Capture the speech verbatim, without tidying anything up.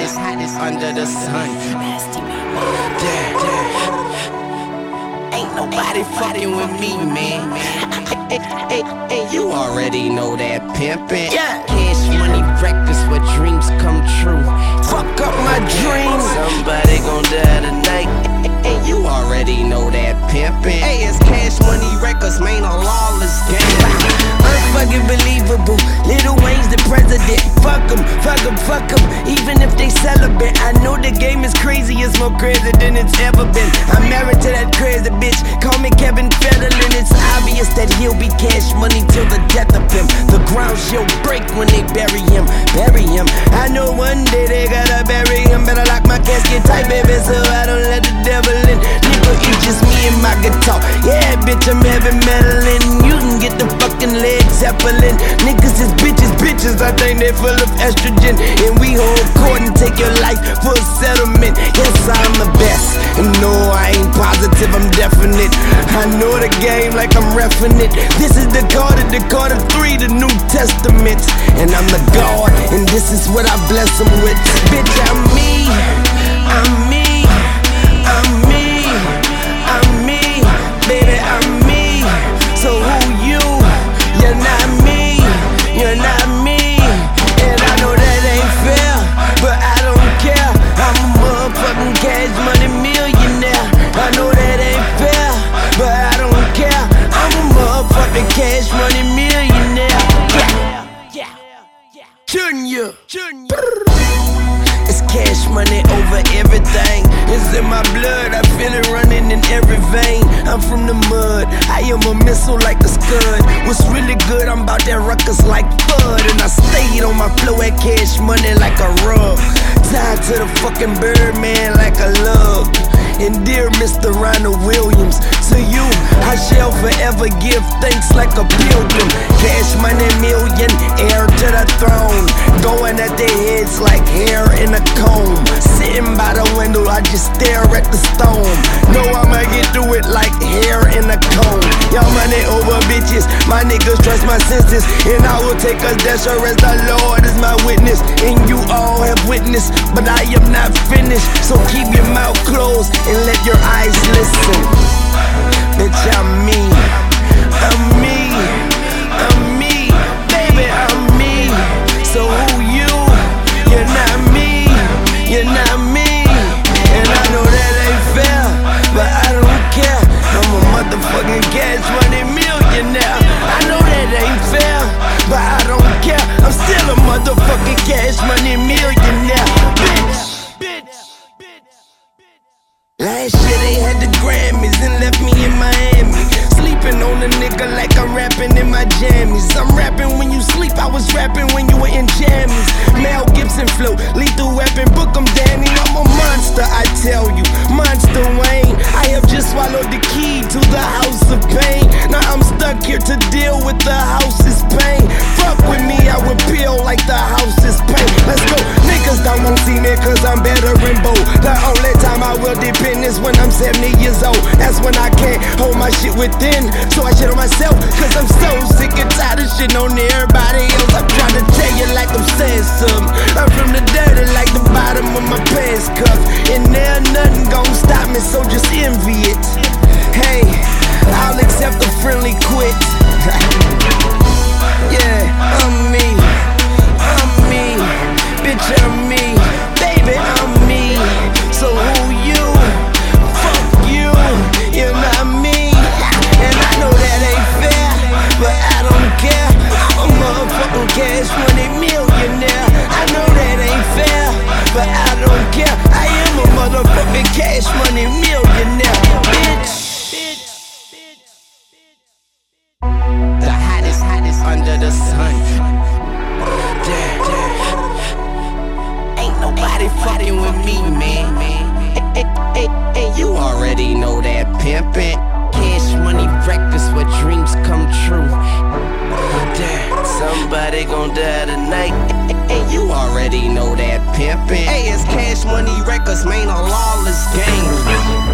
hottest, hottest under the sun. Yeah, yeah. Ain't nobody fucking with me, man. Hey, hey, hey, you already know that pimpin'. Yeah. Cash money records where dreams come true. Fuck up my dreams. Somebody gon' die tonight. Hey, you already know that pimpin'. Hey, it's Cash Money Records, man, a lawless game. Unfucking believable. Lil Wayne's the president. Fuck em, fuck em, fuck em. Even if they celibate, I know the game is crazy. It's more crazy than it's ever been. I'm married to that crazy bitch. Call me Kevin Federline. It's obvious that he'll be Cash Money till the death of him. The ground she'll break when they bury him. Bury him. I know one day they gotta bury him. Better lock my casket tight, baby, so I don't let the devil in. Nigga, it's just me and my guitar. Yeah, bitch, I'm heavy metalin'. You can get the fucking Led Zeppelin. Niggas is bitches, bitches. I think they full of estrogen. And we hold court and take your life for a settlement. Yes, I'm the best. And no, I ain't positive, I'm definite. I know the game like I'm reffing it. This is the Carter, the Carter three, the New Testament. And I'm the God, and this is what I bless them with. Bitch, I'm me. I'm me. I'm me. I'm me. Baby, I'm me. So who you? You're not me. You're not me. And I know that ain't fair, but I don't care. I'm a motherfucking Cash Money millionaire. I know that ain't fair, but I don't care. I'm a motherfucking Cash Money millionaire. Yeah, yeah, Junior. Junior. It's Cash Money over everything. It's in my blood, I feel it running in every vein. I'm from the mud, I am a missile like a scud. What's really good, I'm about that ruckus like FUD. And I stayed on my flow at Cash Money like a rug. Tied to the fucking Birdman like a lug. And dear Mister Ronald Williams, to you I shall forever give thanks like a pilgrim. Cash Money million, heir to the throne. Going at their heads like hair in a comb. Sitting by the window, I just stare at the storm. Know I'ma get through it like hair in a comb. Y'all money over bitches, my niggas trust my senses. And I will take us there, sure as the Lord is my witness. And you all have witnessed, but I am not finished. So keep your mouth closed and let your eyes listen. Bitch, I'm me. I'm me. I'm me. Baby, I'm me. So who you? You're not me. You're not me. And I know that ain't fair, but I don't care. I'm a motherfucking Cash Money millionaire. I know that ain't fair, but I don't care. I'm still a motherfucking Cash Money millionaire. Bitch. Last year they had the Grammys and left me in Miami. Sleeping on a nigga like I'm rapping in my jammies. I'm rapping when you sleep, I was rapping when you were in jammies. Mel Gibson flow, lethal weapon, book 'em Danny. I'm a monster, I tell you, Monster Wayne. I have just swallowed the key to the house of pain. Now I'm stuck here to deal with the house's pain. Fuck with me, I would peel like the house's pain. Let's go, niggas don't wanna see me cause I'm better and bold. The only time I will depend is when I'm seventy years old. That's when I can't hold my shit within, so I shit on myself, cause I'm so sick and tired of shitting on everybody else. I'm trying to tell you like I'm saying something. I'm from the dirty like the bottom of my pants cuff. And there nothing gon' stop me, so just envy it. Hey, I'll accept a friendly quit. Yeah, I'm me. I'm me. Bitch, I'm me. Baby, I'm me. So who you? Fuck you. You're not me. And I know that ain't fair, but I don't care. I'm a motherfucking Cash Money millionaire. I know that ain't fair, but I don't care. I am a motherfucking Cash Money millionaire. Bitch. The hottest, hottest under the sun. Yeah, yeah. Ain't nobody fucking with me, man. Hey, hey, hey, you already know that pimpin'. Cash Money Records where dreams come true. Yeah, somebody gon' die tonight. Hey, you already know that pimpin'. Hey, it's Cash Money Records, man, a lawless game.